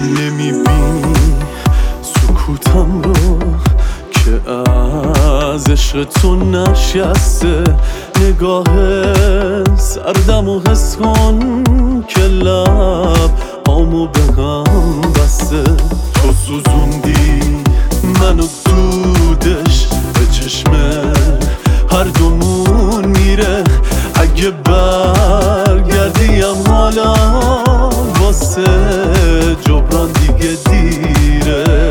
نمیبینی سکوتم رو که از عشق تو نشسته، نگاه سردم و حس کن که لب آمو به هم بسته. تو سوزوندی منو دودش به چشم هر دومون میره، اگه برگردیم حالا واسه جبران دیگه دیره.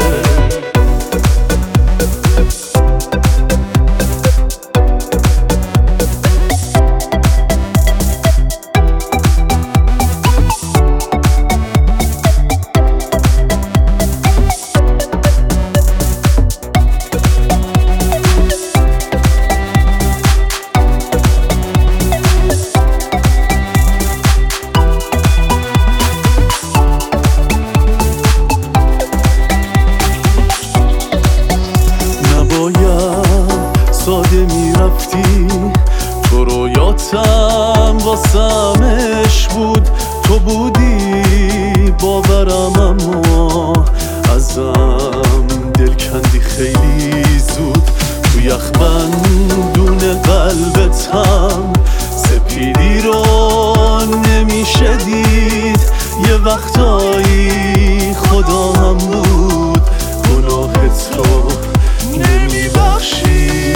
ساده میرفتی تو رویاتم واسمش بود، تو بودی باورم اما ازم دل کندی خیلی زود. تو یخبندون قلبتم سپیدی رو نمیشه دید، یه وقتایی خدا هم بود گناهت رو نمیبخشی.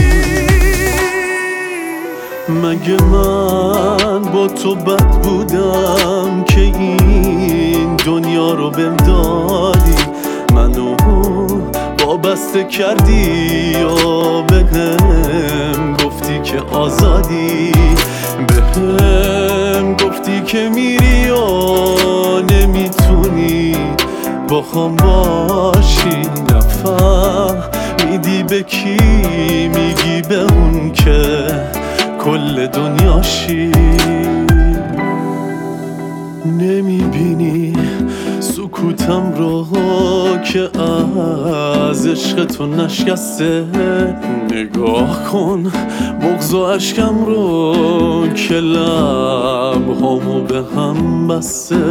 مگه من با تو بد بودم که این دنیا رو بهم دادی؟ منو وابسته کردی و بهم گفتی که آزادی، بهم گفتی که میری و نمیتونی با خام باشی. نفهمیدی به کی میگی؟ به اون که کل دنیاشی. نمیبینی سکوتم رو که از عشق تو نشکسته، نگاه کن بغض و عشقم رو که لبهامو به هم بسته.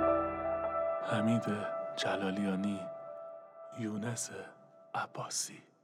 حمید جلالیانی، یونس عباسی.